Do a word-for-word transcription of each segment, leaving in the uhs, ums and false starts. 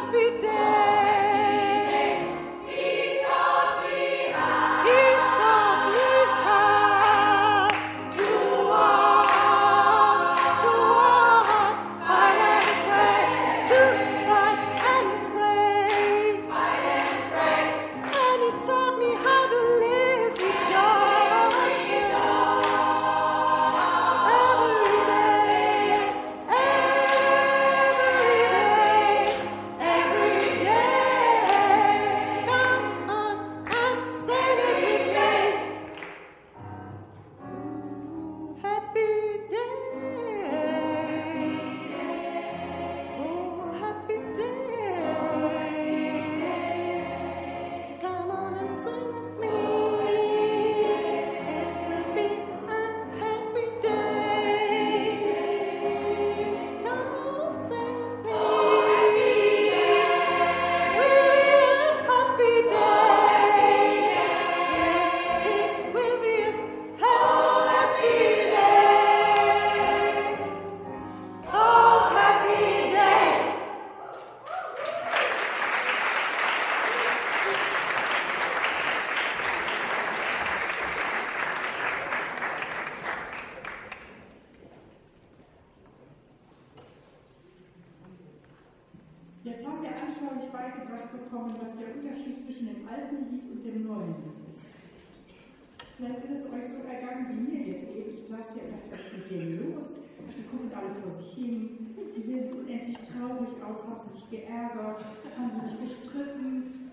Jetzt haben wir anschaulich beigebracht bekommen, was der Unterschied zwischen dem alten Lied und dem neuen Lied ist. Vielleicht ist es euch so ergangen wie mir jetzt eben. Ich saß ja immer, was ist mit denen los? Die gucken alle vor sich hin. Die sehen so unendlich traurig aus, haben sie sich geärgert, haben sie sich gestritten.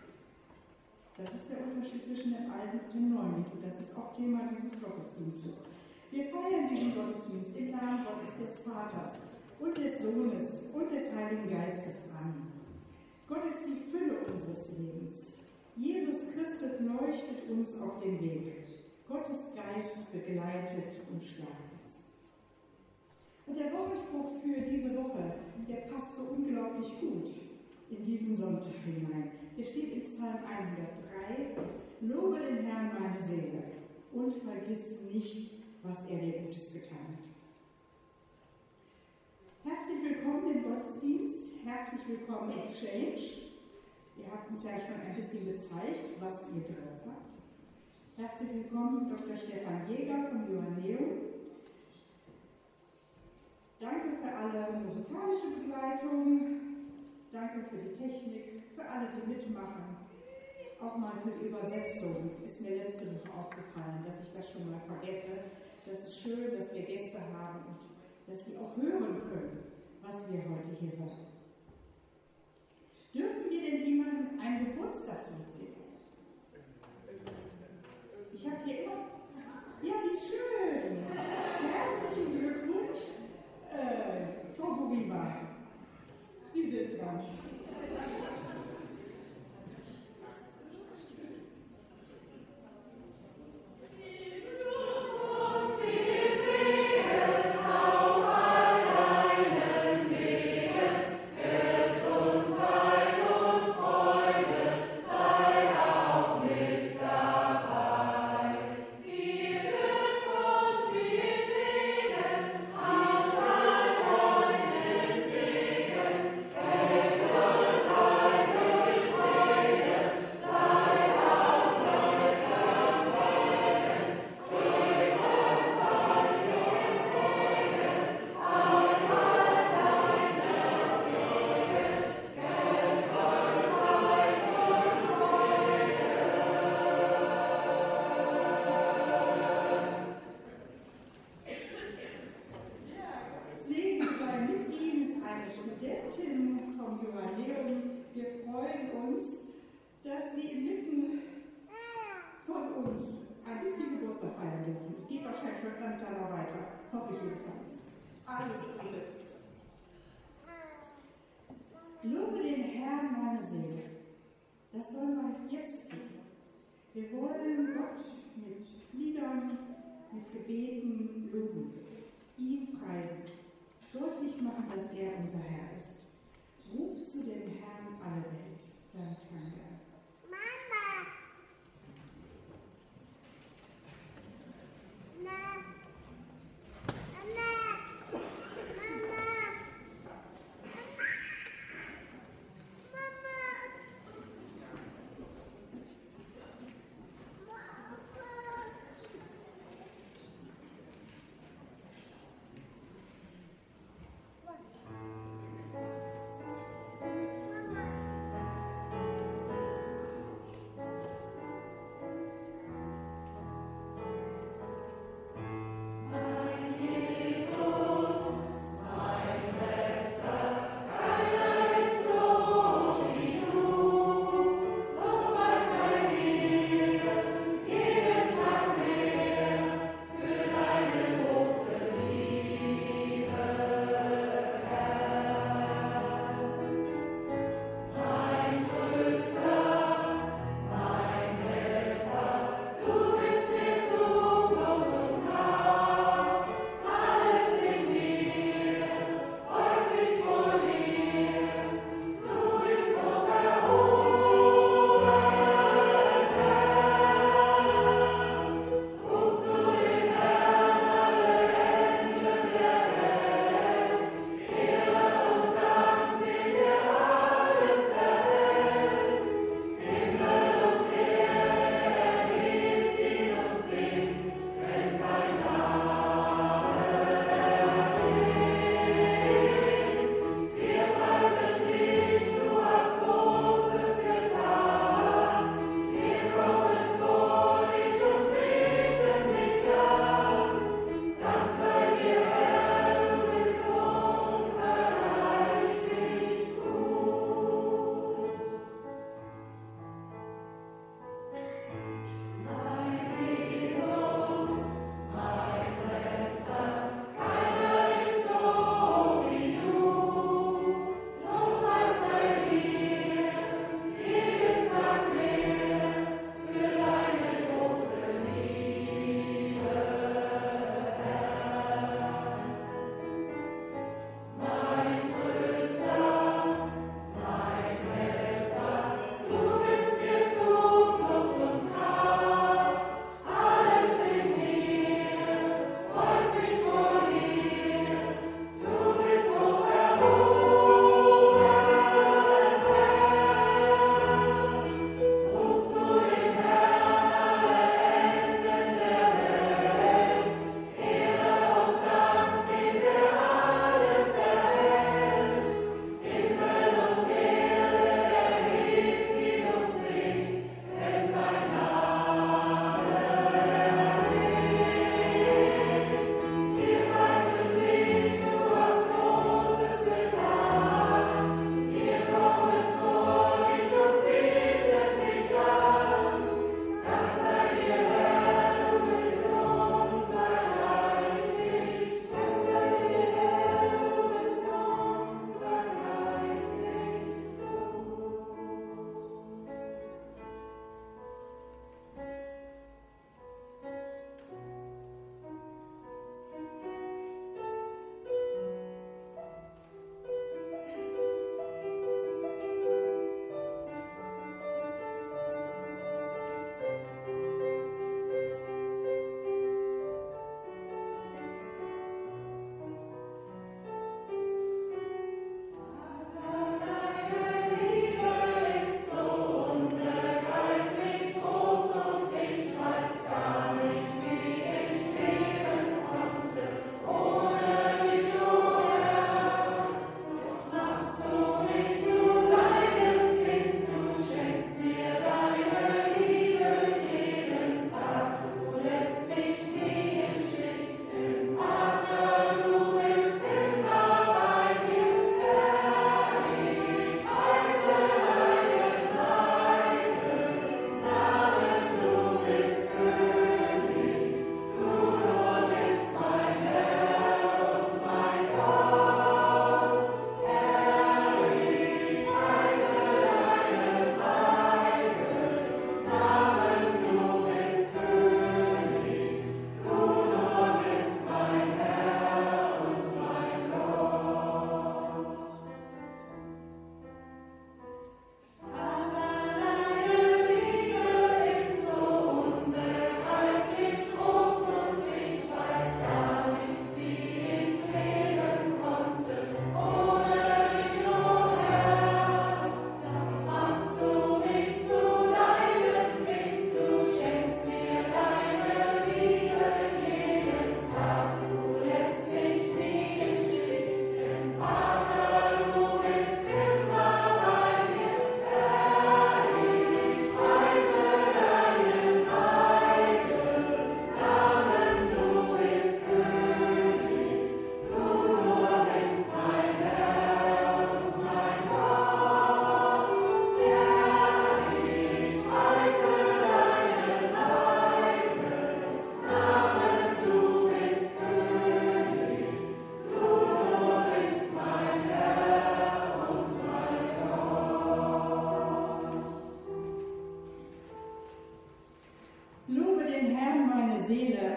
Das ist der Unterschied zwischen dem alten und dem neuen Lied. Und das ist auch Thema dieses Gottesdienstes. Wir feiern diesen Gottesdienst im Namen Gottes des Vaters und des Sohnes und des Heiligen Geistes an. Gott ist die Fülle unseres Lebens. Jesus Christus leuchtet uns auf den Weg. Gottes Geist begleitet und stärkt uns. Und der Wochenspruch für diese Woche, der passt so unglaublich gut in diesen Sonntag hinein. Der steht im Psalm hundertdrei. Lobe den Herrn, meine Seele, und vergiss nicht, was er dir Gutes getan hat. Herzlich willkommen im Gottesdienst, herzlich willkommen im Change. Ihr habt uns ja schon ein bisschen gezeigt, was ihr drauf habt. Herzlich willkommen Doktor Stefan Jäger vom Johanneum. Danke für alle musikalische Begleitung, danke für die Technik, für alle, die mitmachen, auch mal für die Übersetzung. Ist mir letzte Woche aufgefallen, dass ich das schon mal vergesse. Das ist schön, dass wir Gäste haben und dass die auch hören können, was wir heute hier sagen. Dürfen wir denn jemandem ein Geburtstagslied singen? Ich habe hier immer... Ja, wie schön! Herzlichen Glückwunsch, äh, Frau Buriba. Sie sind dran. Lobe den Herrn, meine Seele. Das wollen wir jetzt tun. Wir wollen Gott mit Liedern, mit Gebeten loben, ihn preisen, deutlich machen, dass er unser Herr ist. Ruf zu dem Herrn alle Welt. Damit fangen wir an. Mama! Na. Mama! Mama!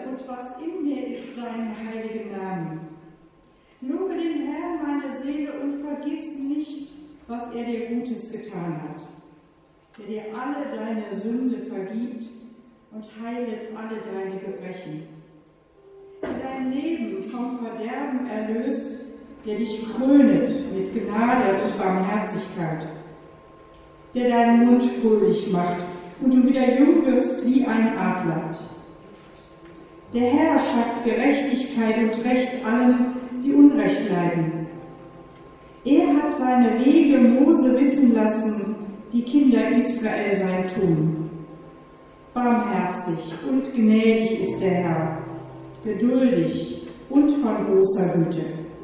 und was in mir ist, seinen heiligen Namen. Lobe den Herrn, meine Seele, und vergiss nicht, was er dir Gutes getan hat, der dir alle deine Sünde vergibt und heilet alle deine Gebrechen, der dein Leben vom Verderben erlöst, der dich krönet mit Gnade und Barmherzigkeit, der deinen Mund fröhlich macht und du wieder jung wirst wie ein Adler. Der Herr schafft Gerechtigkeit und Recht allen, die Unrecht leiden. Er hat seine Wege Mose wissen lassen, die Kinder Israel sein Tun. Barmherzig und gnädig ist der Herr, geduldig und von großer Güte.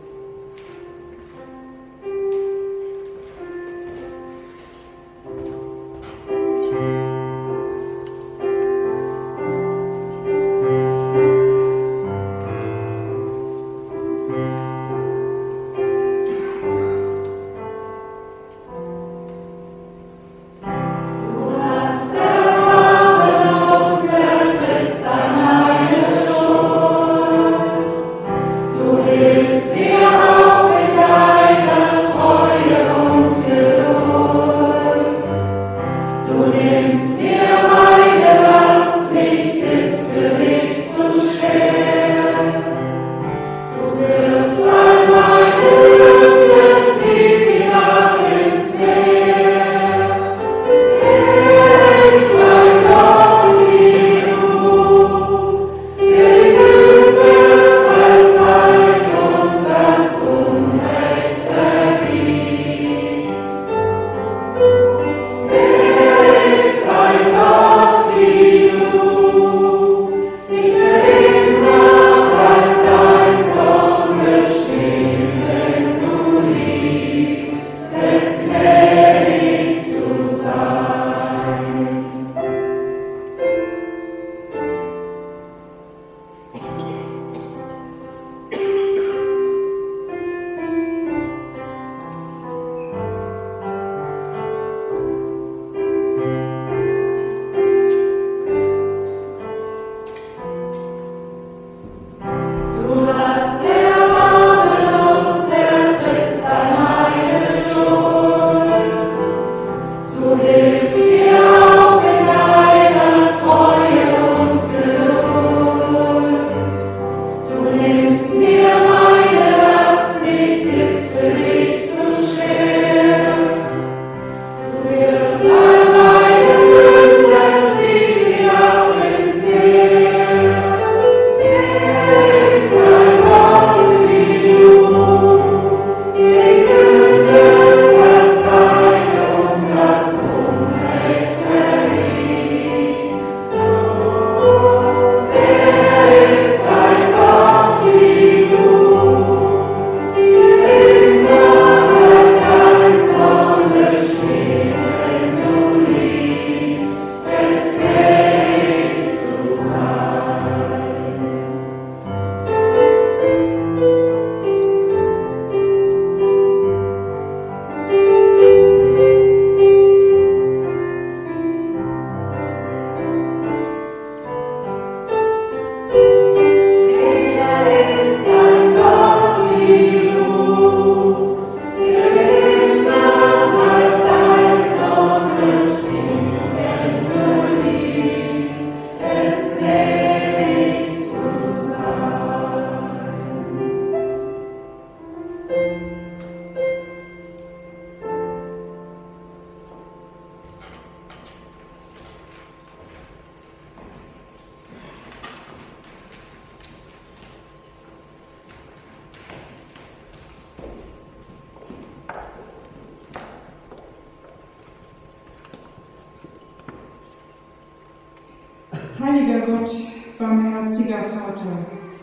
Heiliger Gott, barmherziger Vater,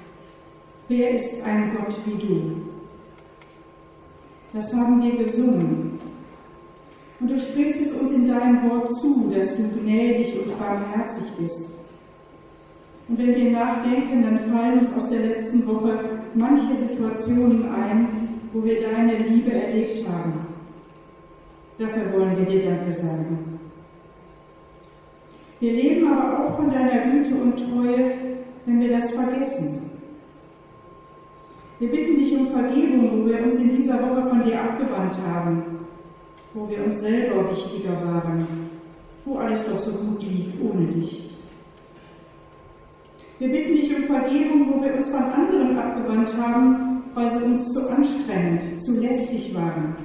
wer ist ein Gott wie du? Das haben wir gesungen. Und du sprichst es uns in deinem Wort zu, dass du gnädig und barmherzig bist. Und wenn wir nachdenken, dann fallen uns aus der letzten Woche manche Situationen ein, wo wir deine Liebe erlebt haben. Dafür wollen wir dir Danke sagen. Wir leben aber auch von deiner Güte und Treue, wenn wir das vergessen. Wir bitten dich um Vergebung, wo wir uns in dieser Woche von dir abgewandt haben, wo wir uns selber wichtiger waren, wo alles doch so gut lief ohne dich. Wir bitten dich um Vergebung, wo wir uns von anderen abgewandt haben, weil sie uns zu anstrengend, zu lästig waren.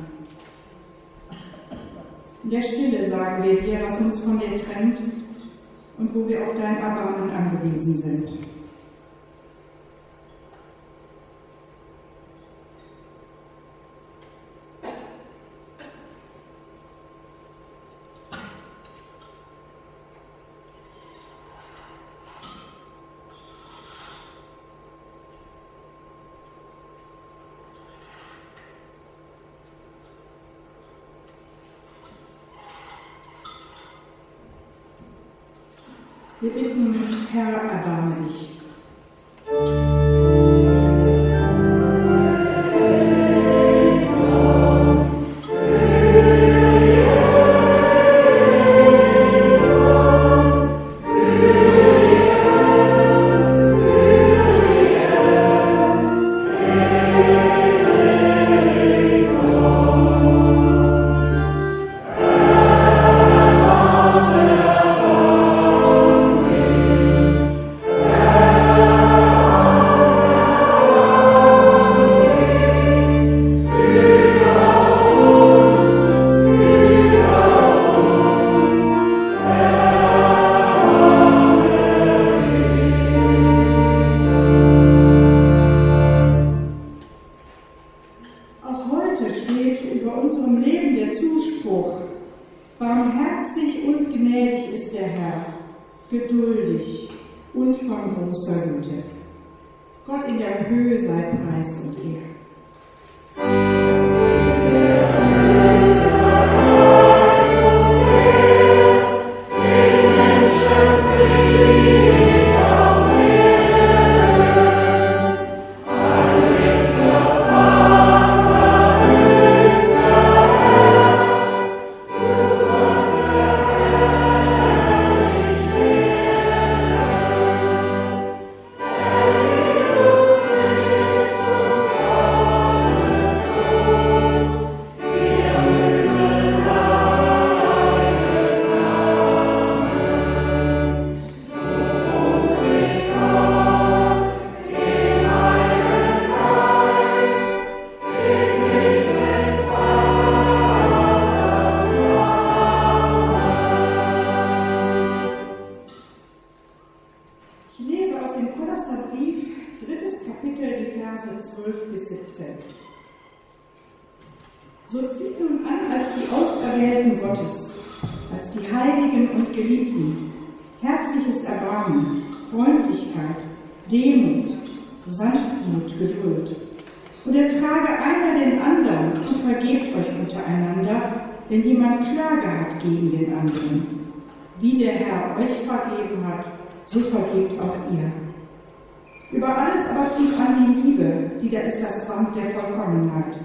In der Stille sagen wir dir, was uns von dir trennt und wo wir auf dein Erbarmen angewiesen sind. Wir bitten, Herr, erbarme dich. Geduldig und von großer Güte. Gott in der Höhe sei Preis und Ehre. So zieht nun an als die Auserwählten Gottes, als die Heiligen und Geliebten, herzliches Erbarmen, Freundlichkeit, Demut, Sanftmut, Geduld. Und ertrage einer den anderen und vergebt euch untereinander, wenn jemand Klage hat gegen den anderen. Wie der Herr euch vergeben hat, so vergebt auch ihr. Über alles aber zieht an die Liebe, die da ist das Band der Vollkommenheit.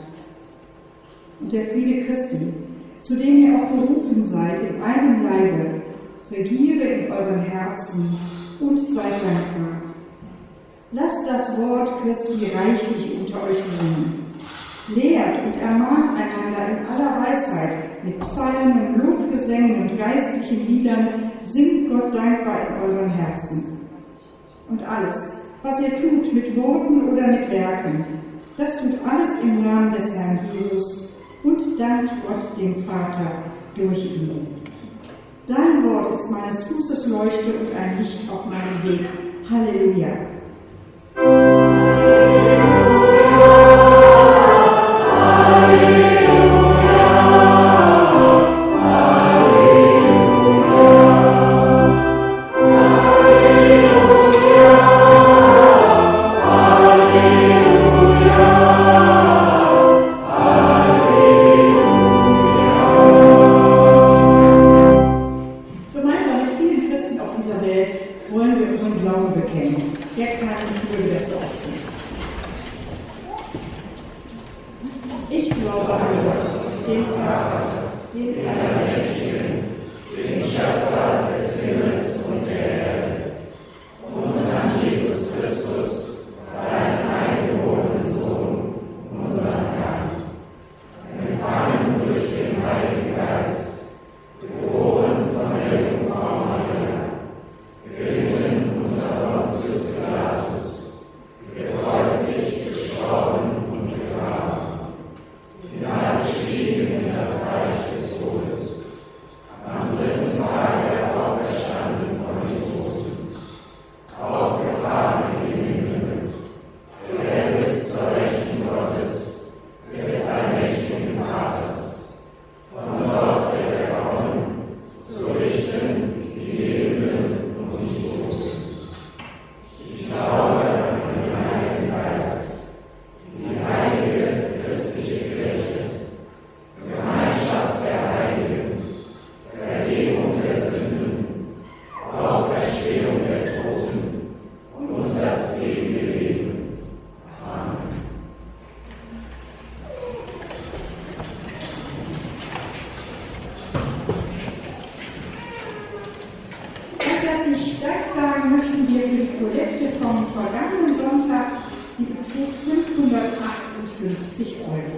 Und der Friede Christi, zu dem ihr auch berufen seid in einem Leibe, regiere in euren Herzen und seid dankbar. Lasst das Wort Christi reichlich unter euch wohnen. Lehrt und ermahnt einander in aller Weisheit, mit Psalmen, Lobgesängen und geistlichen Liedern, singt Gott dankbar in euren Herzen. Und alles, was ihr tut mit Worten oder mit Werken, das tut alles im Namen des Herrn Jesus und dankt Gott dem Vater durch ihn. Dein Wort ist meines Fußes Leuchte und ein Licht auf meinem Weg. Halleluja. Welt wollen wir unseren Glauben bekennen. Der kann nur wieder zu aufstehen. herzlich Dank sagen möchten wir für die Kollekte vom vergangenen Sonntag. Sie betrug fünfhundertachtundfünfzig Euro.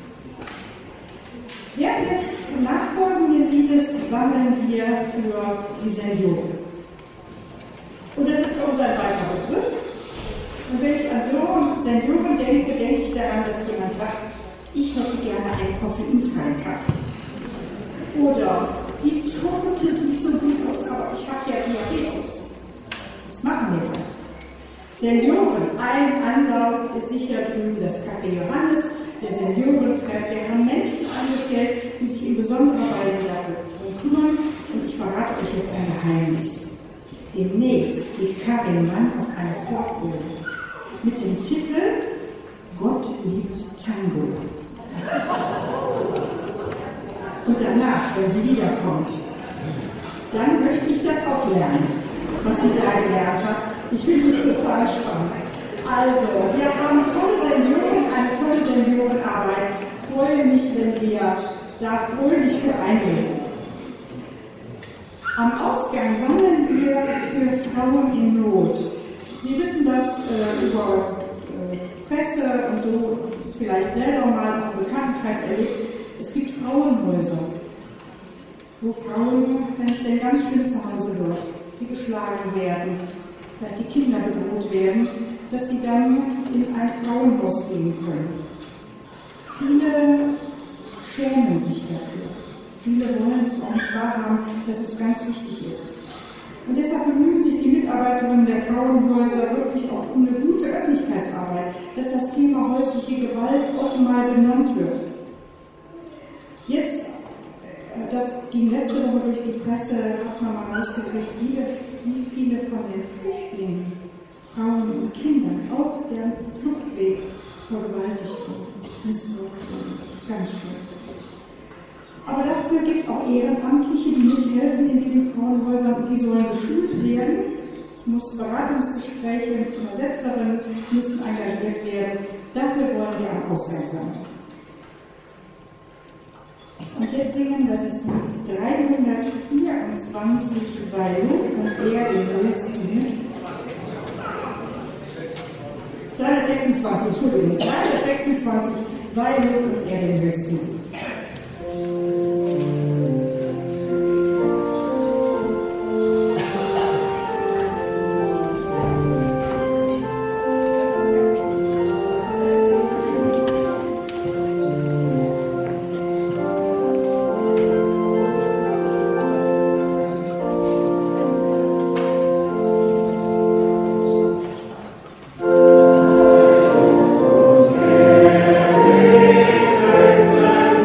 Während des nachfolgenden Liedes sammeln wir für die Senioren. Und das ist für uns ein weiterer Begriff. Und wenn ich an so Senioren denke, denke ich daran, dass jemand sagt, ich hätte gerne einen koffeinfreien Kaffee. Oder die Torte sieht so gut aus, aber ich habe ja Diabetes. Was machen wir dann? Senioren, ein Anlauf ist sicher drüben das Café Johannes, der Seniorentreff. Wir haben Menschen angestellt, die sich in besonderer Weise dafür kümmern. Und ich verrate euch jetzt ein Geheimnis. Demnächst geht Karin Mann auf eine Fortbildung mit dem Titel Gott liebt Tango. Und danach, wenn sie wiederkommt, dann möchte ich das auch lernen, was sie da gelernt hat. Ich finde es total spannend. Also, wir haben tolle Senioren, eine tolle Seniorenarbeit. Ich freue mich, wenn wir da fröhlich für eintreten. Am Ausgang sammeln wir für Frauen in Not. Sie wissen das äh, über äh, Presse und so, ist vielleicht selber mal auch im Bekanntenkreis erlebt. Es gibt Frauenhäuser, wo Frauen, wenn es denn ganz schlimm zu Hause wird, die geschlagen werden, vielleicht die Kinder bedroht werden, dass sie dann in ein Frauenhaus gehen können. Viele schämen sich dafür. Viele wollen es auch nicht wahrhaben, dass es ganz wichtig ist. Und deshalb bemühen sich die Mitarbeiterinnen der Frauenhäuser wirklich auch um eine gute Öffentlichkeitsarbeit, dass das Thema häusliche Gewalt auch mal benannt wird. Jetzt, das ging letzte Woche durch die Presse, hat man mal rausgekriegt, wie, wie viele von den Flüchtlingen, Frauen und Kindern auf deren Fluchtweg vergewaltigt wurden, missbraucht wurden. Ganz schlimm. Aber dafür gibt es auch Ehrenamtliche, die mithelfen in diesen Frauenhäusern und die sollen geschult werden. Es muss Beratungsgespräche mit Übersetzerinnen müssen engagiert werden. Dafür wollen wir am Ausgang sein. Und jetzt singen, das ist mit dreihundertvierundzwanzig Sei Lob und er den Höchsten mit. dreihundertsechsundzwanzig, Entschuldigung, dreihundertsechsundzwanzig Sei Lob und er den Höchsten mit. Listen.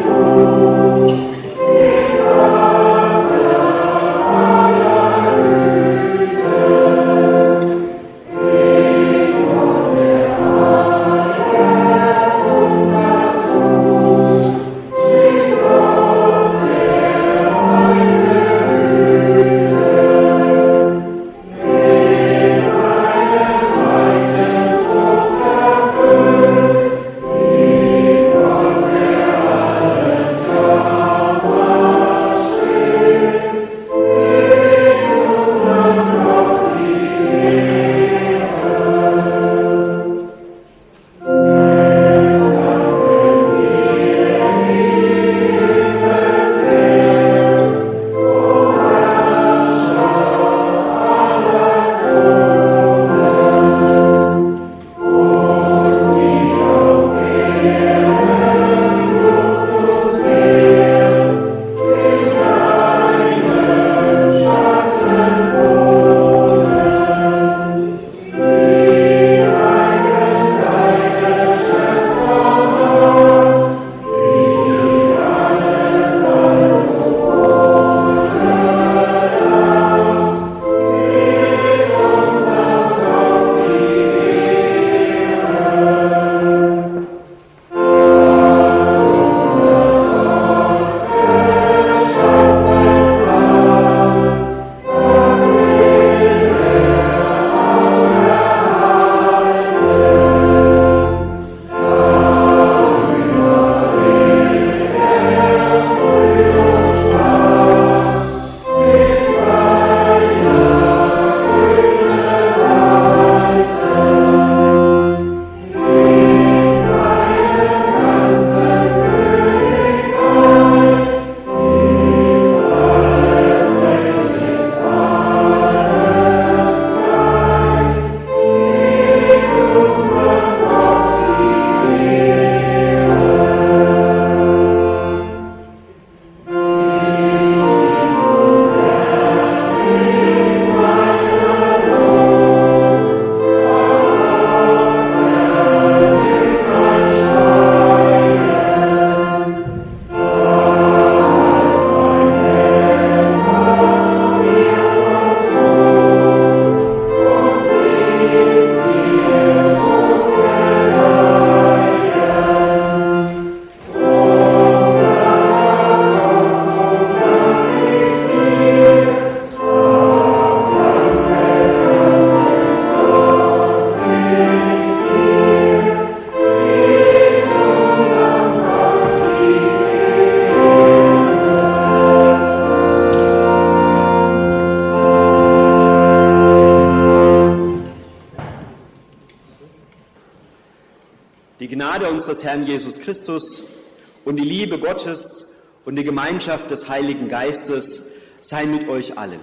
unseres Herrn Jesus Christus und die Liebe Gottes und die Gemeinschaft des Heiligen Geistes sei mit euch allen.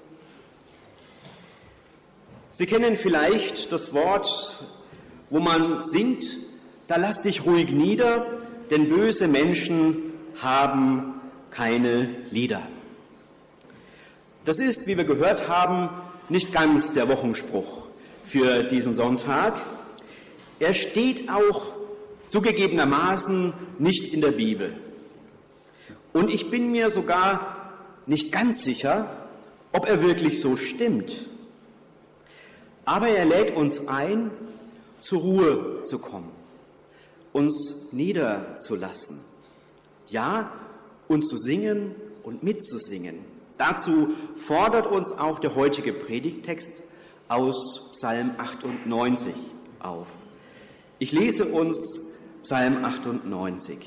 Sie kennen vielleicht das Wort, wo man singt: Da lass dich ruhig nieder, denn böse Menschen haben keine Lieder. Das ist, wie wir gehört haben, nicht ganz der Wochenspruch für diesen Sonntag. Er steht auch zugegebenermaßen nicht in der Bibel. Und ich bin mir sogar nicht ganz sicher, ob er wirklich so stimmt. Aber er lädt uns ein, zur Ruhe zu kommen, uns niederzulassen, ja, und zu singen und mitzusingen. Dazu fordert uns auch der heutige Predigttext aus Psalm achtundneunzig auf. Ich lese uns Psalm achtundneunzig.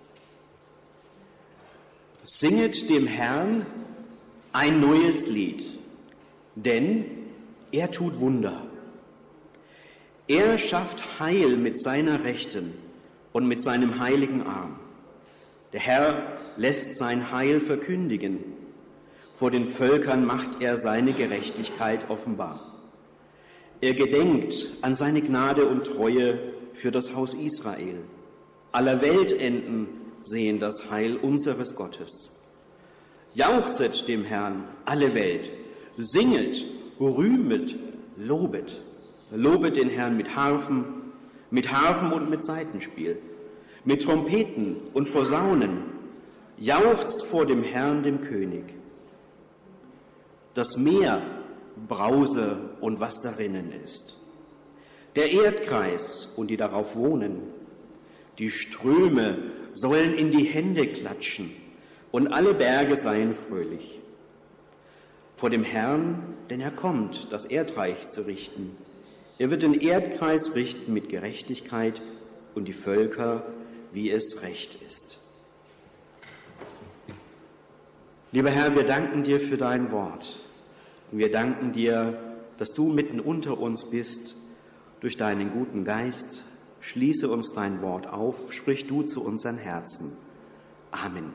Singet dem Herrn ein neues Lied, denn er tut Wunder. Er schafft Heil mit seiner Rechten und mit seinem heiligen Arm. Der Herr lässt sein Heil verkündigen. Vor den Völkern macht er seine Gerechtigkeit offenbar. Er gedenkt an seine Gnade und Treue für das Haus Israel. Aller Weltenden sehen das Heil unseres Gottes. Jauchzet dem Herrn, alle Welt, singet, rühmet, lobet. Lobet den Herrn mit Harfen, mit Harfen und mit Saitenspiel, mit Trompeten und Posaunen. Jauchzt vor dem Herrn, dem König. Das Meer brause und was darinnen ist. Der Erdkreis und die darauf wohnen. Die Ströme sollen in die Hände klatschen und alle Berge seien fröhlich. Vor dem Herrn, denn er kommt, das Erdreich zu richten. Er wird den Erdkreis richten mit Gerechtigkeit und die Völker, wie es recht ist. Lieber Herr, wir danken dir für dein Wort. Und wir danken dir, dass du mitten unter uns bist, durch deinen guten Geist. Schließe uns dein Wort auf, sprich du zu unseren Herzen. Amen.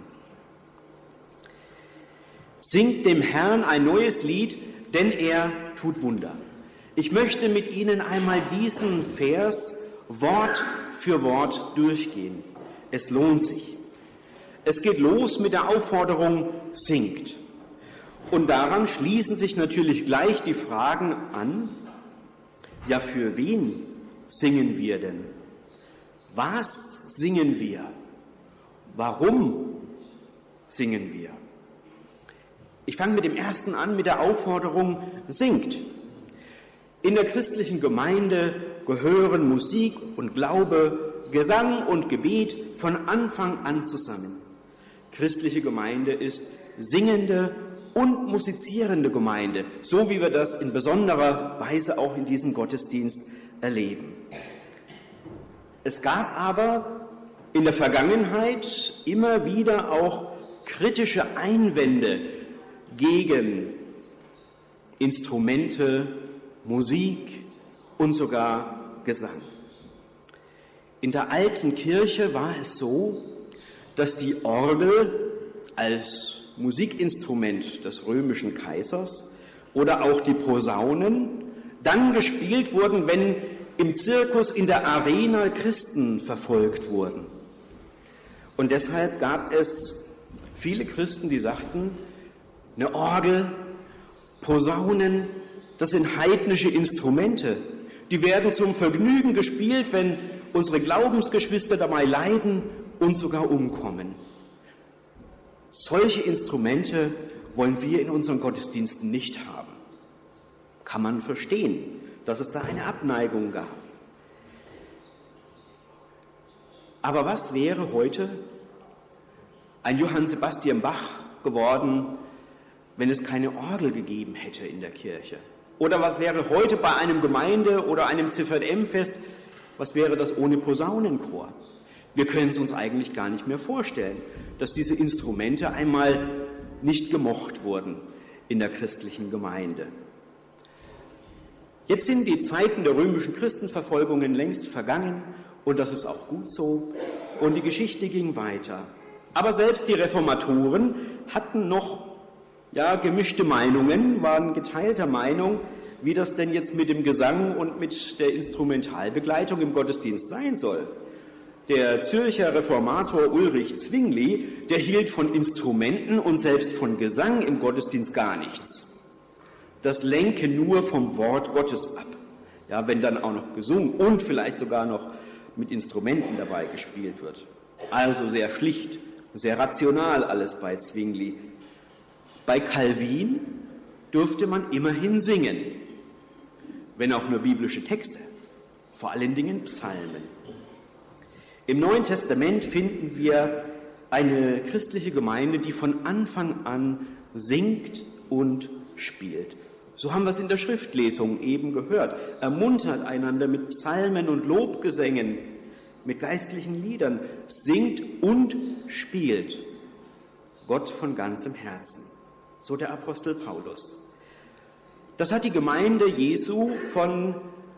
Singt dem Herrn ein neues Lied, denn er tut Wunder. Ich möchte mit Ihnen einmal diesen Vers Wort für Wort durchgehen. Es lohnt sich. Es geht los mit der Aufforderung, singt. Und daran schließen sich natürlich gleich die Fragen an, ja, für wen singen wir denn? Was singen wir? Warum singen wir? Ich fange mit dem ersten an, mit der Aufforderung, singt. In der christlichen Gemeinde gehören Musik und Glaube, Gesang und Gebet von Anfang an zusammen. Christliche Gemeinde ist singende und musizierende Gemeinde, so wie wir das in besonderer Weise auch in diesem Gottesdienst erleben. Es gab aber in der Vergangenheit immer wieder auch kritische Einwände gegen Instrumente, Musik und sogar Gesang. In der alten Kirche war es so, dass die Orgel als Musikinstrument des römischen Kaisers oder auch die Posaunen dann gespielt wurden, wenn im Zirkus in der Arena Christen verfolgt wurden. Und deshalb gab es viele Christen, die sagten, eine Orgel, Posaunen, das sind heidnische Instrumente. Die werden zum Vergnügen gespielt, wenn unsere Glaubensgeschwister dabei leiden und sogar umkommen. Solche Instrumente wollen wir in unseren Gottesdiensten nicht haben. Kann man verstehen, dass es da eine Abneigung gab. Aber was wäre heute ein Johann Sebastian Bach geworden, wenn es keine Orgel gegeben hätte in der Kirche? Oder was wäre heute bei einem Gemeinde- oder einem Z V M-Fest, was wäre das ohne Posaunenchor? Wir können es uns eigentlich gar nicht mehr vorstellen, dass diese Instrumente einmal nicht gemocht wurden in der christlichen Gemeinde. Jetzt sind die Zeiten der römischen Christenverfolgungen längst vergangen Und das ist auch gut so. Und die Geschichte ging weiter. Aber selbst die Reformatoren hatten noch ja, gemischte Meinungen, waren geteilter Meinung, wie das denn jetzt mit dem Gesang und mit der Instrumentalbegleitung im Gottesdienst sein soll. Der Zürcher Reformator Ulrich Zwingli, der hielt von Instrumenten und selbst von Gesang im Gottesdienst gar nichts. Das lenke nur vom Wort Gottes ab. Ja, wenn dann auch noch gesungen und vielleicht sogar noch mit Instrumenten dabei gespielt wird. Also sehr schlicht, sehr rational alles bei Zwingli. Bei Calvin durfte man immerhin singen, wenn auch nur biblische Texte, vor allen Dingen Psalmen. Im Neuen Testament finden wir eine christliche Gemeinde, die von Anfang an singt und spielt. So haben wir es in der Schriftlesung eben gehört. Ermuntert einander mit Psalmen und Lobgesängen, mit geistlichen Liedern, singt und spielt Gott von ganzem Herzen. So der Apostel Paulus. Das hat die Gemeinde Jesu von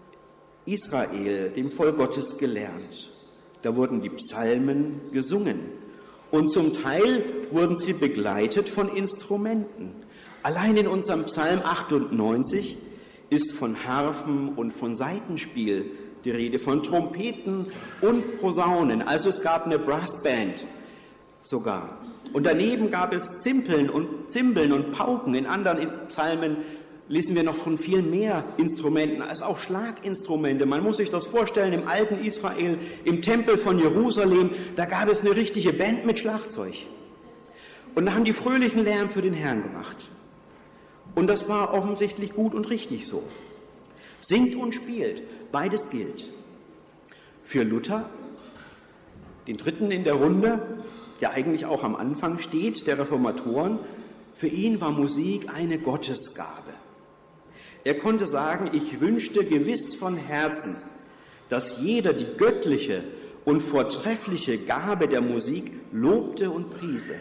Israel, dem Volk Gottes, gelernt. Da wurden die Psalmen gesungen und zum Teil wurden sie begleitet von Instrumenten. Allein in unserem Psalm achtundneunzig ist von Harfen und von Saitenspiel die Rede, von Trompeten und Posaunen. Also es gab eine Brassband sogar. Und daneben gab es Zimpeln und Zimbeln und Pauken. In anderen Psalmen lesen wir noch von viel mehr Instrumenten, also auch Schlaginstrumente. Man muss sich das vorstellen, im alten Israel, im Tempel von Jerusalem, da gab es eine richtige Band mit Schlagzeug. Und da haben die fröhlichen Lärm für den Herrn gemacht. Und das war offensichtlich gut und richtig so. Singt und spielt, beides gilt. Für Luther, den dritten in der Runde, der eigentlich auch am Anfang steht, der Reformatoren, für ihn war Musik eine Gottesgabe. Er konnte sagen, ich wünschte gewiss von Herzen, dass jeder die göttliche und vortreffliche Gabe der Musik lobte und priese.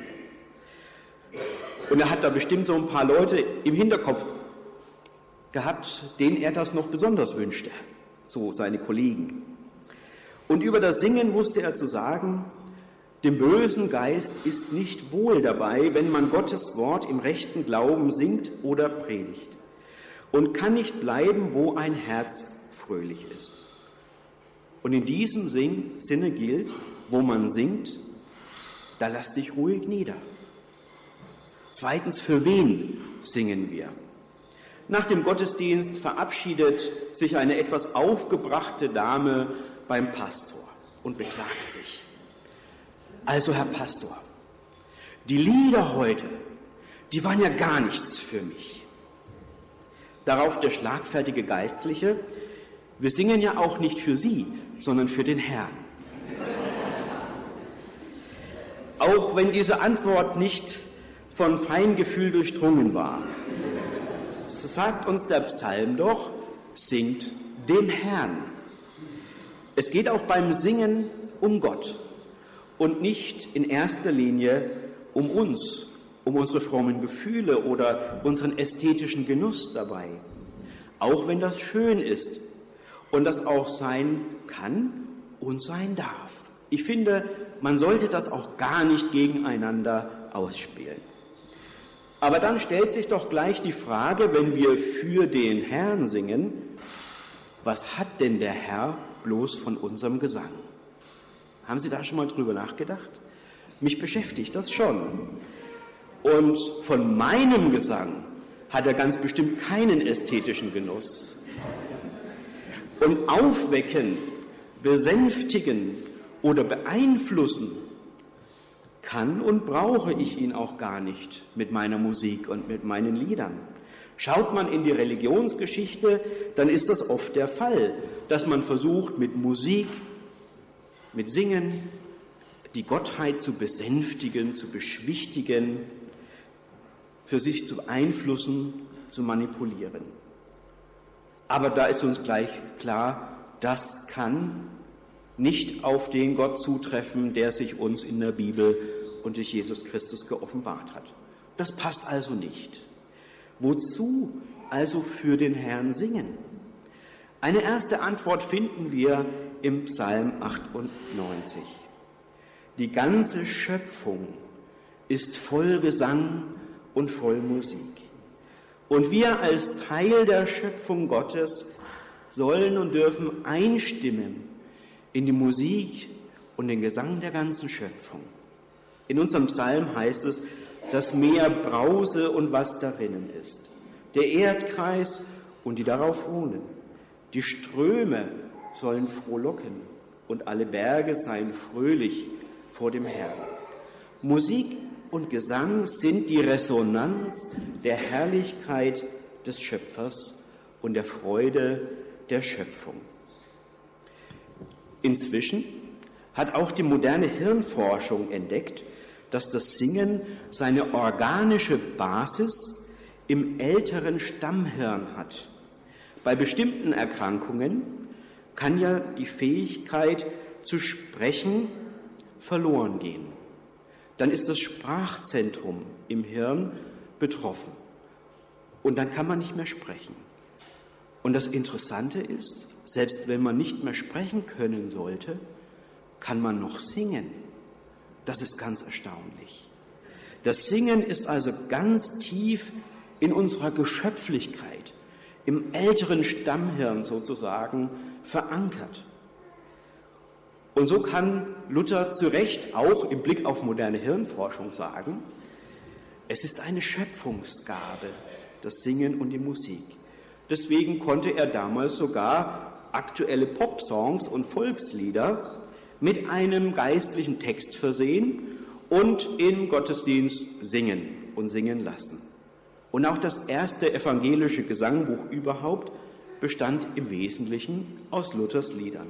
Und er hat da bestimmt so ein paar Leute im Hinterkopf gehabt, denen er das noch besonders wünschte, so seine Kollegen. Und über das Singen wusste er zu sagen, dem bösen Geist ist nicht wohl dabei, wenn man Gottes Wort im rechten Glauben singt oder predigt und kann nicht bleiben, wo ein Herz fröhlich ist. Und in diesem Sing- Sinne gilt, wo man singt, da lass dich ruhig nieder. Zweitens, für wen singen wir? Nach dem Gottesdienst verabschiedet sich eine etwas aufgebrachte Dame beim Pastor und beklagt sich. Also, Herr Pastor, die Lieder heute, die waren ja gar nichts für mich. Darauf der schlagfertige Geistliche, wir singen ja auch nicht für Sie, sondern für den Herrn. Auch wenn diese Antwort nicht von Feingefühl durchdrungen war, so sagt uns der Psalm doch, singt dem Herrn. Es geht auch beim Singen um Gott und nicht in erster Linie um uns, um unsere frommen Gefühle oder unseren ästhetischen Genuss dabei. Auch wenn das schön ist und das auch sein kann und sein darf. Ich finde, man sollte das auch gar nicht gegeneinander ausspielen. Aber dann stellt sich doch gleich die Frage, wenn wir für den Herrn singen, was hat denn der Herr bloß von unserem Gesang? Haben Sie da schon mal drüber nachgedacht? Mich beschäftigt das schon. Und von meinem Gesang hat er ganz bestimmt keinen ästhetischen Genuss. Und aufwecken, besänftigen oder beeinflussen kann und brauche ich ihn auch gar nicht mit meiner Musik und mit meinen Liedern. Schaut man in die Religionsgeschichte, dann ist das oft der Fall, dass man versucht, mit Musik, mit Singen, die Gottheit zu besänftigen, zu beschwichtigen, für sich zu beeinflussen, zu manipulieren. Aber da ist uns gleich klar, das kann nicht auf den Gott zutreffen, der sich uns in der Bibel und durch Jesus Christus geoffenbart hat. Das passt also nicht. Wozu also für den Herrn singen? Eine erste Antwort finden wir im Psalm achtundneunzig. Die ganze Schöpfung ist voll Gesang und voll Musik. Und wir als Teil der Schöpfung Gottes sollen und dürfen einstimmen in die Musik und den Gesang der ganzen Schöpfung. In unserem Psalm heißt es, das Meer brause und was darinnen ist, der Erdkreis und die darauf wohnen. Die Ströme sollen frohlocken und alle Berge seien fröhlich vor dem Herrn. Musik und Gesang sind die Resonanz der Herrlichkeit des Schöpfers und der Freude der Schöpfung. Inzwischen hat auch die moderne Hirnforschung entdeckt, dass das Singen seine organische Basis im älteren Stammhirn hat. Bei bestimmten Erkrankungen kann ja die Fähigkeit zu sprechen verloren gehen. Dann ist das Sprachzentrum im Hirn betroffen und dann kann man nicht mehr sprechen. Und das Interessante ist, selbst wenn man nicht mehr sprechen können sollte, kann man noch singen. Das ist ganz erstaunlich. Das Singen ist also ganz tief in unserer Geschöpflichkeit, im älteren Stammhirn sozusagen verankert. Und so kann Luther zu Recht auch im Blick auf moderne Hirnforschung sagen, es ist eine Schöpfungsgabe, das Singen und die Musik. Deswegen konnte er damals sogar aktuelle Popsongs und Volkslieder mit einem geistlichen Text versehen und im Gottesdienst singen und singen lassen. Und auch das erste evangelische Gesangbuch überhaupt bestand im Wesentlichen aus Luthers Liedern.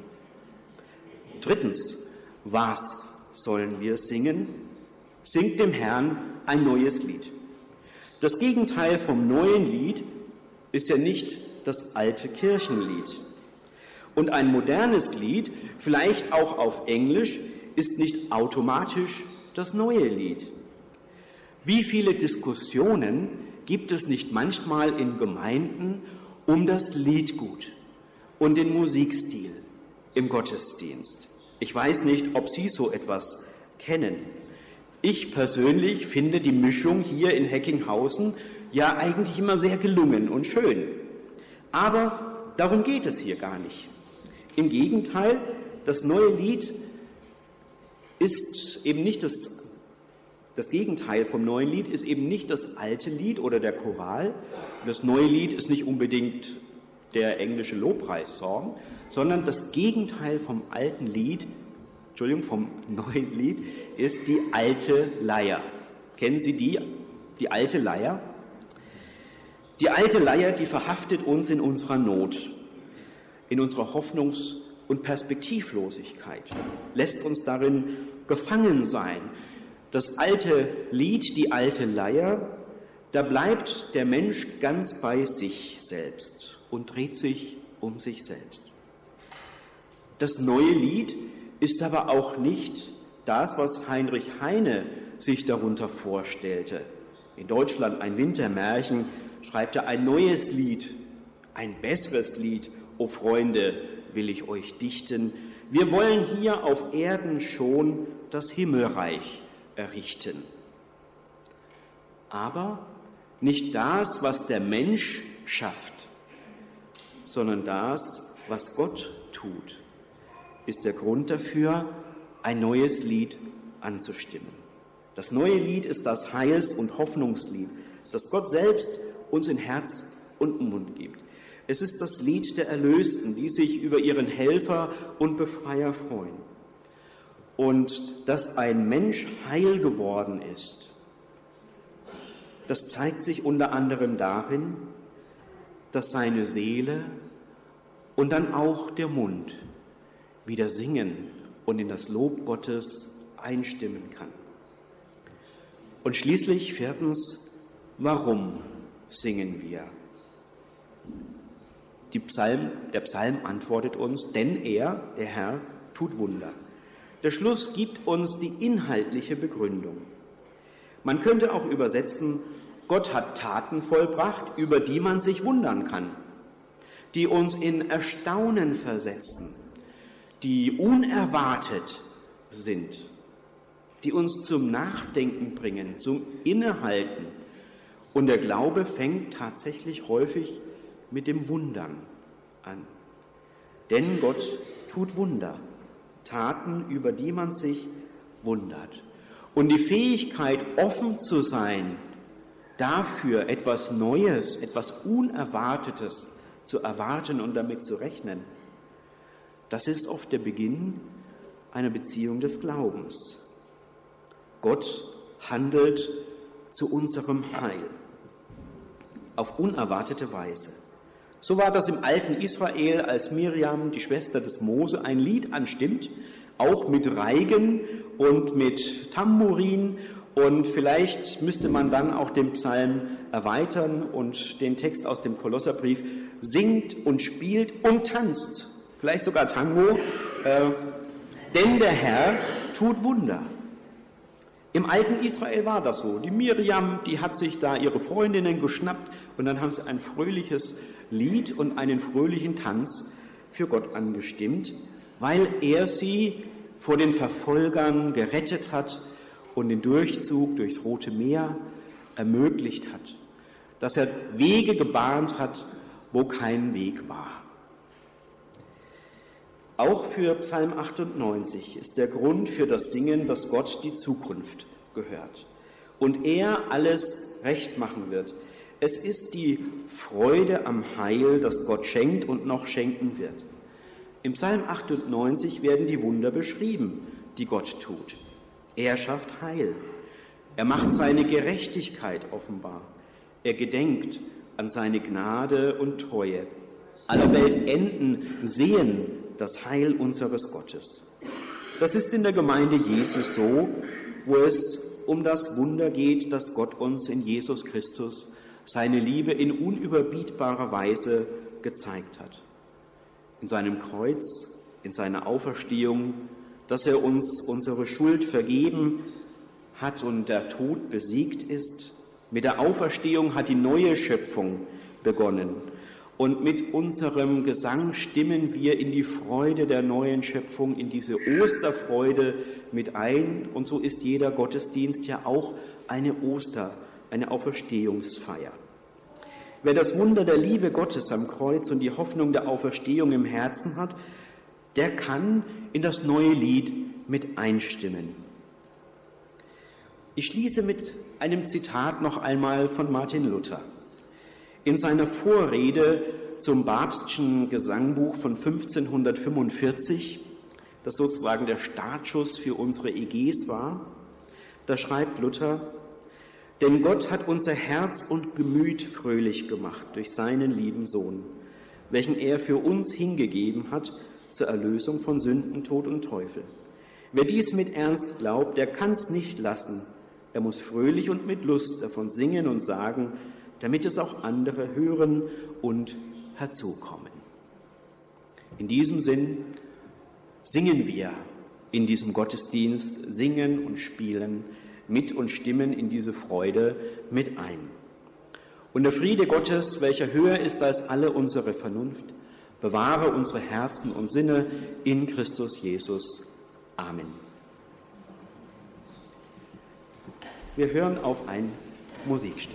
Drittens, was sollen wir singen? Singt dem Herrn ein neues Lied. Das Gegenteil vom neuen Lied ist ja nicht das alte Kirchenlied. Und ein modernes Lied, vielleicht auch auf Englisch, ist nicht automatisch das neue Lied. Wie viele Diskussionen gibt es nicht manchmal in Gemeinden um das Liedgut und den Musikstil im Gottesdienst? Ich weiß nicht, ob Sie so etwas kennen. Ich persönlich finde die Mischung hier in Heckinghausen ja eigentlich immer sehr gelungen und schön. Aber darum geht es hier gar nicht. Im Gegenteil, das neue Lied ist eben nicht das, das Gegenteil vom neuen Lied ist eben nicht das alte Lied oder der Choral. Das neue Lied ist nicht unbedingt der englische Lobpreissong, sondern das Gegenteil vom alten Lied, Entschuldigung, vom neuen Lied, ist die alte Leier. Kennen Sie die, die alte Leier? Die alte Leier, die verhaftet uns in unserer Not, in unserer Hoffnungs- und Perspektivlosigkeit, lässt uns darin gefangen sein. Das alte Lied, die alte Leier, da bleibt der Mensch ganz bei sich selbst und dreht sich um sich selbst. Das neue Lied ist aber auch nicht das, was Heinrich Heine sich darunter vorstellte. In Deutschland ein Wintermärchen schreibt er ein neues Lied, ein besseres Lied, o Freunde, will ich euch dichten. Wir wollen hier auf Erden schon das Himmelreich errichten. Aber nicht das, was der Mensch schafft, sondern das, was Gott tut, ist der Grund dafür, ein neues Lied anzustimmen. Das neue Lied ist das Heils- und Hoffnungslied, das Gott selbst uns in Herz und Mund gibt. Es ist das Lied der Erlösten, die sich über ihren Helfer und Befreier freuen. Und dass ein Mensch heil geworden ist, das zeigt sich unter anderem darin, dass seine Seele und dann auch der Mund wieder singen und in das Lob Gottes einstimmen kann. Und schließlich viertens, warum singen wir? Die Psalm, der Psalm antwortet uns, denn er, der Herr, tut Wunder. Der Schluss gibt uns die inhaltliche Begründung. Man könnte auch übersetzen, Gott hat Taten vollbracht, über die man sich wundern kann. die uns in Erstaunen versetzen, die unerwartet sind, die uns zum Nachdenken bringen, zum Innehalten. Und der Glaube fängt tatsächlich häufig mit dem Wundern an. Denn Gott tut Wunder, Taten, über die man sich wundert. Und die Fähigkeit, offen zu sein, dafür etwas Neues, etwas Unerwartetes zu erwarten und damit zu rechnen, das ist oft der Beginn einer Beziehung des Glaubens. Gott handelt zu unserem Heil auf unerwartete Weise. So war das im alten Israel, als Miriam, die Schwester des Mose, ein Lied anstimmt, auch mit Reigen und mit Tambourin. Und vielleicht müsste man dann auch den Psalm erweitern und den Text aus dem Kolosserbrief: singt und spielt und tanzt, vielleicht sogar Tango, äh, denn der Herr tut Wunder. Im alten Israel war das so. Die Miriam, die hat sich da ihre Freundinnen geschnappt und dann haben sie ein fröhliches Lied und einen fröhlichen Tanz für Gott angestimmt, weil er sie vor den Verfolgern gerettet hat und den Durchzug durchs Rote Meer ermöglicht hat, dass er Wege gebahnt hat, wo kein Weg war. Auch für Psalm achtundneunzig ist der Grund für das Singen, dass Gott die Zukunft gehört und er alles recht machen wird. Es ist die Freude am Heil, das Gott schenkt und noch schenken wird. Im Psalm achtundneunzig werden die Wunder beschrieben, die Gott tut. Er schafft Heil. Er macht seine Gerechtigkeit offenbar. Er gedenkt an seine Gnade und Treue. Alle Weltenden sehen das Heil unseres Gottes. Das ist in der Gemeinde Jesu so, wo es um das Wunder geht, dass Gott uns in Jesus Christus seine Liebe in unüberbietbarer Weise gezeigt hat. In seinem Kreuz, in seiner Auferstehung, dass er uns unsere Schuld vergeben hat und der Tod besiegt ist. Mit der Auferstehung hat die neue Schöpfung begonnen. Und mit unserem Gesang stimmen wir in die Freude der neuen Schöpfung, in diese Osterfreude mit ein. Und so ist jeder Gottesdienst ja auch eine Oster, eine Auferstehungsfeier. Wer das Wunder der Liebe Gottes am Kreuz und die Hoffnung der Auferstehung im Herzen hat, der kann in das neue Lied mit einstimmen. Ich schließe mit einem Zitat noch einmal von Martin Luther. In seiner Vorrede zum Babstschen Gesangbuch von fünfzehnhundertfünfundvierzig, das sozusagen der Startschuss für unsere E Gs war, da schreibt Luther: Denn Gott hat unser Herz und Gemüt fröhlich gemacht durch seinen lieben Sohn, welchen er für uns hingegeben hat zur Erlösung von Sünden, Tod und Teufel. Wer dies mit Ernst glaubt, der kann's nicht lassen. Er muss fröhlich und mit Lust davon singen und sagen, damit es auch andere hören und herzukommen. In diesem Sinn singen wir in diesem Gottesdienst, singen und spielen mit und stimmen in diese Freude mit ein. Und der Friede Gottes, welcher höher ist als alle unsere Vernunft, bewahre unsere Herzen und Sinne in Christus Jesus. Amen. Wir hören auf ein Musikstück.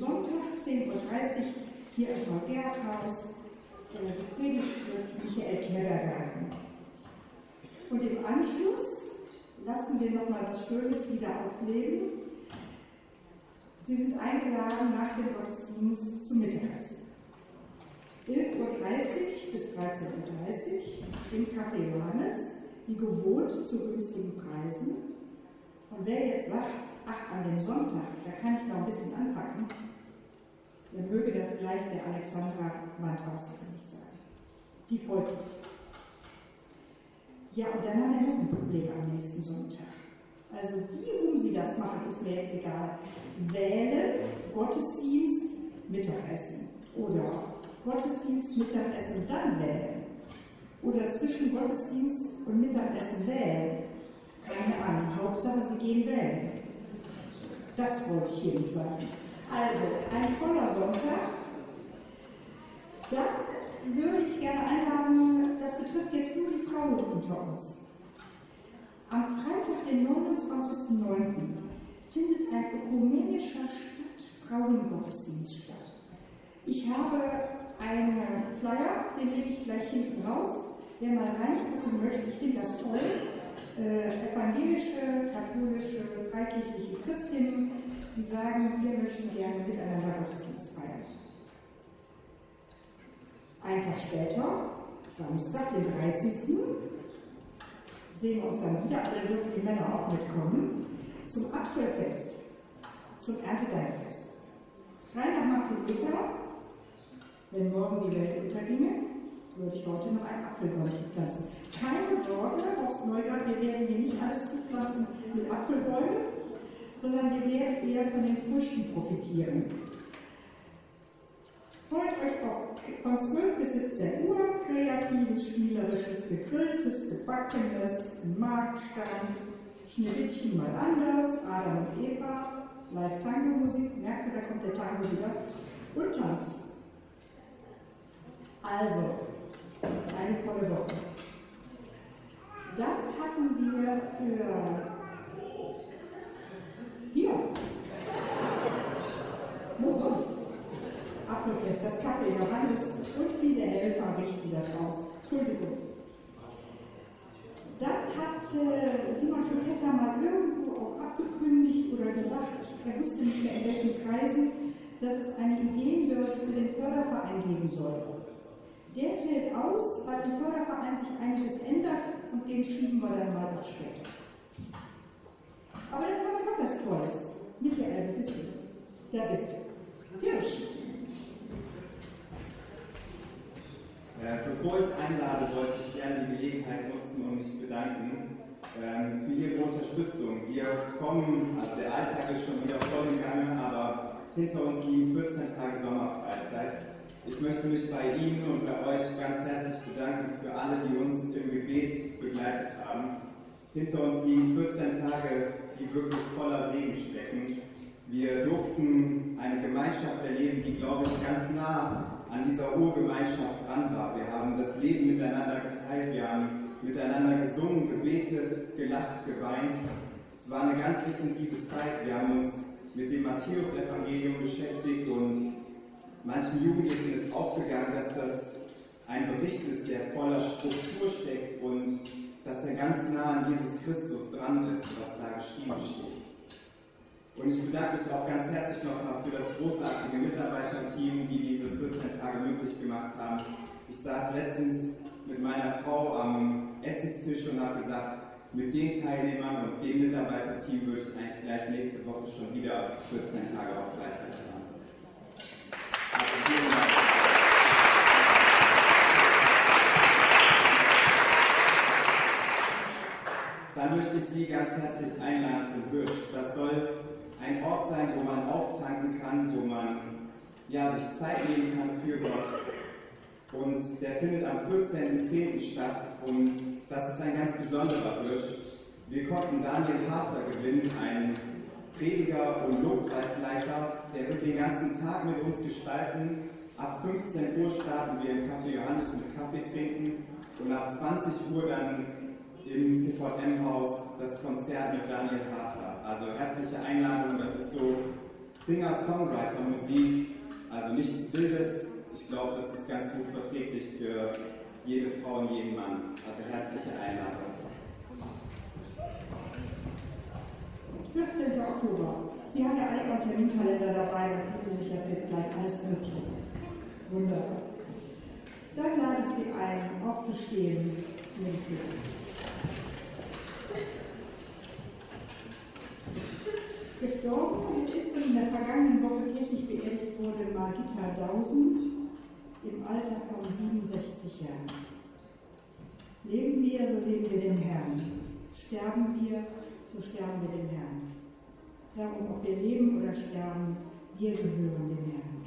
Sonntag, zehn Uhr dreißig, hier im Paul-Gerhardt-Haus. Die Predigt wird Michael Kerber halten. Und im Anschluss lassen wir nochmal was Schönes wieder aufleben. Sie sind eingeladen nach dem Gottesdienst zum Mittagessen. elf Uhr dreißig bis dreizehn Uhr dreißig im Café Johannes, wie gewohnt zu günstigen Preisen. Und wer jetzt sagt, ach, an dem Sonntag, da kann ich noch ein bisschen anpacken, dann möge das gleich der Alexandra Mantras sein. Die freut sich. Ja, und dann haben wir noch ein Problem am nächsten Sonntag. Also wie rum Sie das machen, ist mir jetzt egal. Wählen, Gottesdienst, Mittagessen. Oder Gottesdienst, Mittagessen und dann wählen. Oder zwischen Gottesdienst und Mittagessen wählen. Keine Ahnung, Hauptsache Sie gehen wählen. Das wollte ich hiermit sagen. Also, ein voller Sonntag. Dann würde ich gerne einladen, das betrifft jetzt nur die Frauen unter uns. Am Freitag, den neunundzwanzigsten neunten findet ein ökumenischer Stadtfrauengottesdienst statt. Ich habe einen Flyer, den lege ich gleich hinten raus. Wer mal reingucken möchte, ich finde das toll. Äh, evangelische, katholische, freikirchliche Christinnen, die sagen, wir möchten gerne miteinander Gottesdienst feiern. Einen Tag später, Samstag, den dreißigsten sehen wir uns dann wieder, da dürfen die Männer auch mitkommen, zum Apfelfest, zum Erntedankfest. Frei nach Martin Luther, wenn morgen die Welt unterginge, würde ich heute noch ein Apfelbäumchen pflanzen. Keine Sorge, aus Neugarten, wir werden hier nicht alles zupflanzen mit Apfelbäumen, sondern wir werden eher von den Früchten profitieren. Freut euch auf von zwölf bis siebzehn Uhr kreatives, spielerisches, gegrilltes, gebackenes, Marktstand, Schneewittchen mal anders, Adam und Eva, Live-Tango-Musik, merkt ihr, da kommt der Tango wieder, und Tanz. Also, eine volle Woche. Dann hatten wir für hier, wo sonst? Apfelfest, das Café Johannes und viele Helfer richten das aus. Entschuldigung. Dann hat äh, Simon Schumpeter mal irgendwo auch abgekündigt oder gesagt, er wusste nicht mehr in welchen Kreisen, dass es eine Ideenbörse für den Förderverein geben soll. Der fällt aus, weil im Förderverein sich einiges ändert und den schieben wir dann mal auf später. Aber dann haben wir noch was Tolles. Michael, wo bist du? Da bist du. Hirsch. Äh, bevor ich einlade, wollte ich gerne die Gelegenheit nutzen und mich bedanken ähm, für Ihre Unterstützung. Wir kommen, also der Alltag ist schon wieder voll im Gange, aber hinter uns liegen vierzehn Tage Sommerfreizeit. Ich möchte mich bei Ihnen und bei euch ganz herzlich bedanken für alle, die uns im Gebet begleitet haben. Hinter uns liegen vierzehn Tage, die wirklich voller Segen stecken. Wir durften eine Gemeinschaft erleben, die, glaube ich, ganz nah an dieser Urgemeinschaft dran war. Wir haben das Leben miteinander geteilt, wir haben miteinander gesungen, gebetet, gelacht, geweint. Es war eine ganz intensive Zeit. Wir haben uns mit dem Matthäus-Evangelium beschäftigt und manchen Jugendlichen ist aufgegangen, dass das ein Bericht ist, der voller Struktur steckt und dass er ganz nah an Jesus Christus dran ist, was da geschrieben steht. Und ich bedanke mich auch ganz herzlich nochmal für das großartige Mitarbeiterteam, die diese vierzehn Tage möglich gemacht haben. Ich saß letztens mit meiner Frau am Essenstisch und habe gesagt, mit den Teilnehmern und dem Mitarbeiterteam würde ich eigentlich gleich nächste Woche schon wieder vierzehn Tage auf Freizeit haben. Also vielen Dank. Dann möchte ich Sie ganz herzlich einladen zum Hirsch. Das soll ein Ort sein, wo man auftanken kann, wo man ja, sich Zeit nehmen kann für Gott. Und der findet am vierzehnten zehnten statt und das ist ein ganz besonderer Hirsch. Wir konnten Daniel Harter gewinnen, einen Prediger und Lobpreisleiter, der wird den ganzen Tag mit uns gestalten. Ab fünfzehn Uhr starten wir im Café Johannes mit Kaffee trinken und ab zwanzig Uhr dann im C V M-Haus das Konzert mit Daniel Harter. Also herzliche Einladung, das ist so Singer-Songwriter-Musik, also nichts Wildes. Ich glaube, das ist ganz gut verträglich für jede Frau und jeden Mann. Also herzliche Einladung. vierzehnten Oktober. Sie haben ja alle Ihren Terminkalender dabei, dann können Sie sich das jetzt gleich alles notieren. Wunderbar. Dann lade ich Sie ein, aufzustehen für die Führung. Gestorben ist und in der vergangenen Woche kirchlich beerdigt wurde Margita Dausend im Alter von siebenundsechzig Jahren. Leben wir, so leben wir dem Herrn. Sterben wir, so sterben wir dem Herrn. Darum, ob wir leben oder sterben, wir gehören dem Herrn.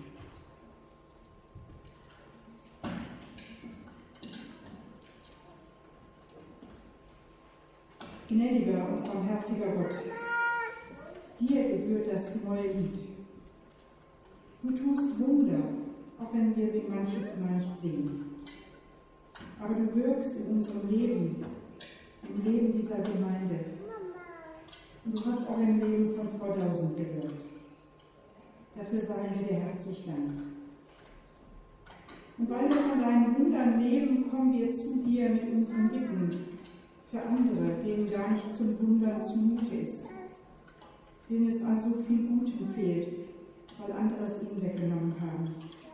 Gnädiger und barmherziger Gott, dir gebührt das neue Lied. Du tust Wunder, auch wenn wir sie manches Mal nicht sehen. Aber du wirkst in unserem Leben, im Leben dieser Gemeinde. Und du hast auch im Leben von Frau Dausend gewirkt. Dafür sagen wir dir herzlich Dank. Und weil wir von deinen Wundern leben, kommen wir zu dir mit unseren Bitten für andere, denen gar nicht zum Wundern zumute ist, denen es an so viel Gutem fehlt, weil andere es ihnen weggenommen haben.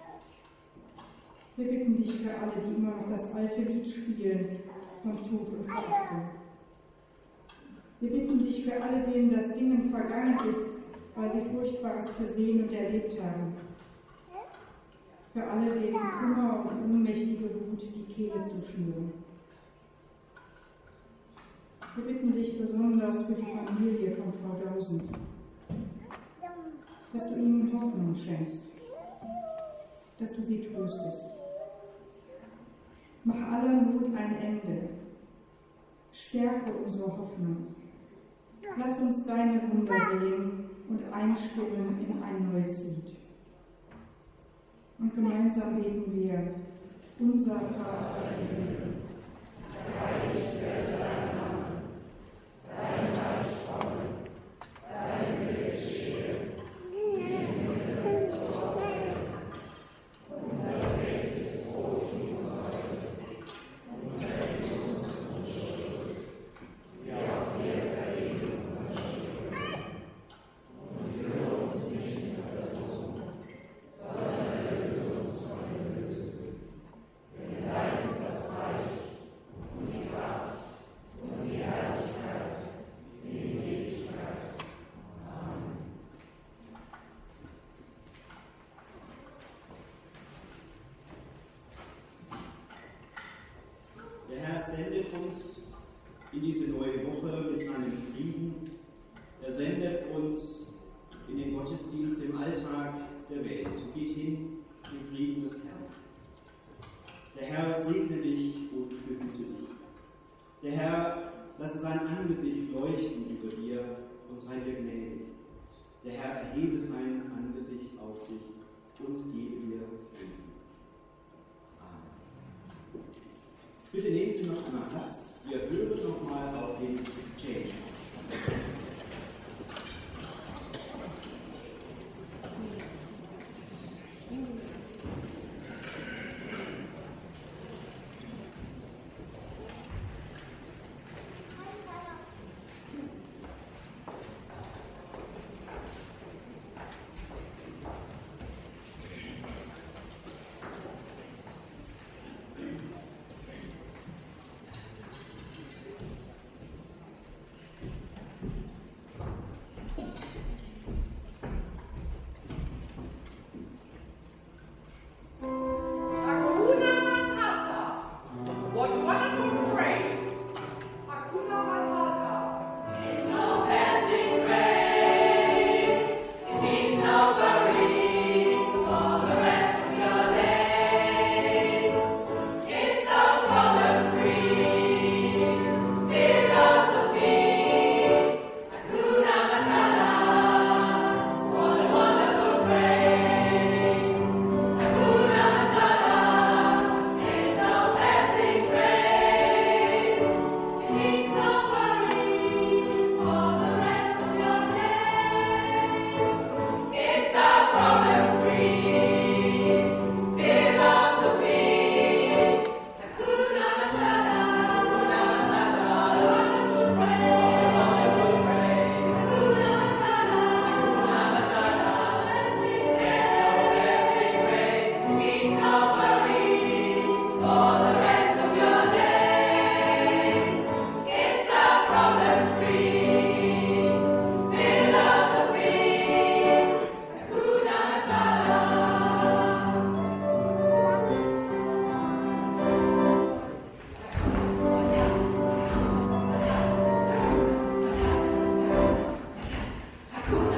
Wir bitten dich für alle, die immer noch das alte Lied spielen von Tod und Verachtung. Wir bitten dich für alle, denen das Singen vergangen ist, weil sie Furchtbares gesehen und erlebt haben. Für alle, denen Kummer und unmächtige Wut die Kehle zuschnüren. Wir bitten dich besonders für die Familie von Frau Dausend, dass du ihnen Hoffnung schenkst, dass du sie tröstest. Mach aller Not ein Ende. Stärke unsere Hoffnung. Lass uns deine Wunder sehen und einstimmen in ein neues Lied. Und gemeinsam beten wir, unser Vater im Himmel, geheiligt werde dein Name, dein Reich komme, dein Wille geschehe, wie im Himmel so auf Erden. Unser tägliches Brot gib uns heute, und vergib uns unsere Schuld, wie auch wir vergeben unseren Schuldigen. Und führe uns nicht in Versuchung, sondern löse uns von dem Bösen. Denn dein ist das Reich und die Kraft und die Herrlichkeit in Ewigkeit. Amen. Der Herr sendet uns in diese neue Woche mit seinem Frieden. Er sendet uns in den Gottesdienst, im Alltag der Welt. So geht hin im Frieden des Herrn. Der Herr segne dich und behüte dich. Der Herr lasse sein Angesicht leuchten über dir und sei dir gnädig. Der Herr erhebe sein Angesicht auf dich und gebe dir Frieden. Amen. Bitte nehmen Sie noch einmal Platz. Wir hören noch mal auf den Exchange. kommt